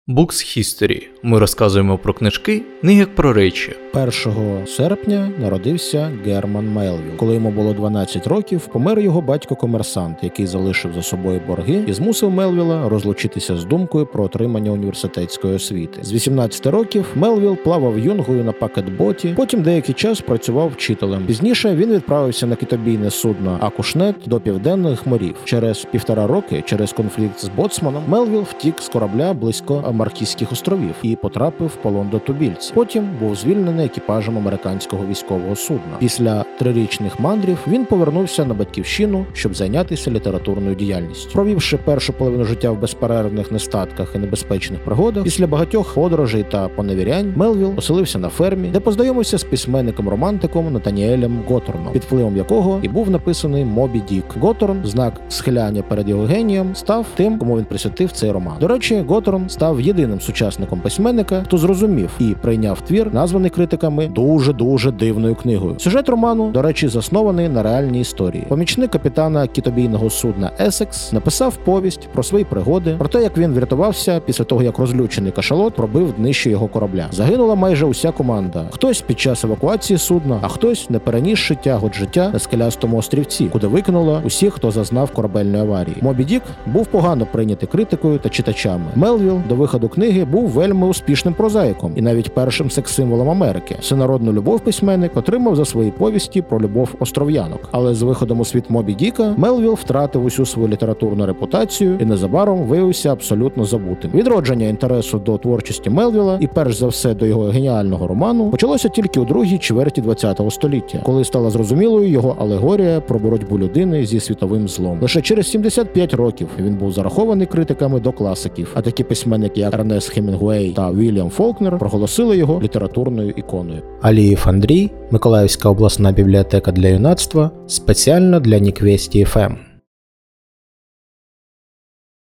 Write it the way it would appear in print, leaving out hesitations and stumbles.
Books History. Ми розказуємо про книжки, не як про речі. 1 серпня народився Герман Мелвілл. Коли йому було 12 років, помер його батько-комерсант, який залишив за собою борги і змусив Мелвілла розлучитися з думкою про отримання університетської освіти. З 18 років Мелвілл плавав юнгою на пакетботі, потім деякий час працював вчителем. Пізніше він відправився на китобійне судно Акушнет до південних морів. Через 1,5 роки, через конфлікт з боцманом, Мелвілл втік з корабля близько Маркізьких островів і потрапив в полон до тубільців. Потім був звільнений екіпажем американського військового судна. Після 3-річних мандрів він повернувся на батьківщину, щоб зайнятися літературною діяльністю. Провівши першу половину життя в безперервних нестатках і небезпечних пригодах, після багатьох подорожей та поневірянь Мелвілл оселився на фермі, де познайомився з письменником-романтиком Натаніелем Готорном, під впливом якого і був написаний Мобі Дік. Готорн, в знак схиляння перед його генієм, став тим, кому він присвятив цей роман. До речі, Готорн став єдиним сучасником письменника, хто зрозумів і прийняв твір, названий критиками дуже дивною книгою. Сюжет роману, до речі, заснований на реальній історії. Помічник капітана китобійного судна Есекс написав повість про свої пригоди, про те, як він врятувався після того, як розлючений кашалот пробив днище його корабля. Загинула майже уся команда. Хтось під час евакуації судна, а хтось, не перенісши тягот життя на скелястому острівці, куди викинуло усіх, хто зазнав корабельної аварії. Мобі Дік був погано прийнятий критикою та читачами. Мелвілл до виходу книги був вельми успішним прозаїком і навіть першим секс-символом Америки. Всенародну любов письменник отримав за свої повісті про любов остров'янок. Але з виходом у світ Мобі Діка Мелвілл втратив усю свою літературну репутацію і незабаром виявився абсолютно забутим. Відродження інтересу до творчості Мелвілла і перш за все до його геніального роману почалося тільки у другій чверті ХХ століття, коли стала зрозумілою його алегорія про боротьбу людини зі світовим злом. Лише через 75 років він був зарахований критиками до класиків, а такі письменники, як Ернест Хемінгуей та Вільям Фолкнер, проголосили його літературною іконою. Алієв Андрій, Миколаївська обласна бібліотека для юнацтва, спеціально для Ніквесті ФМ.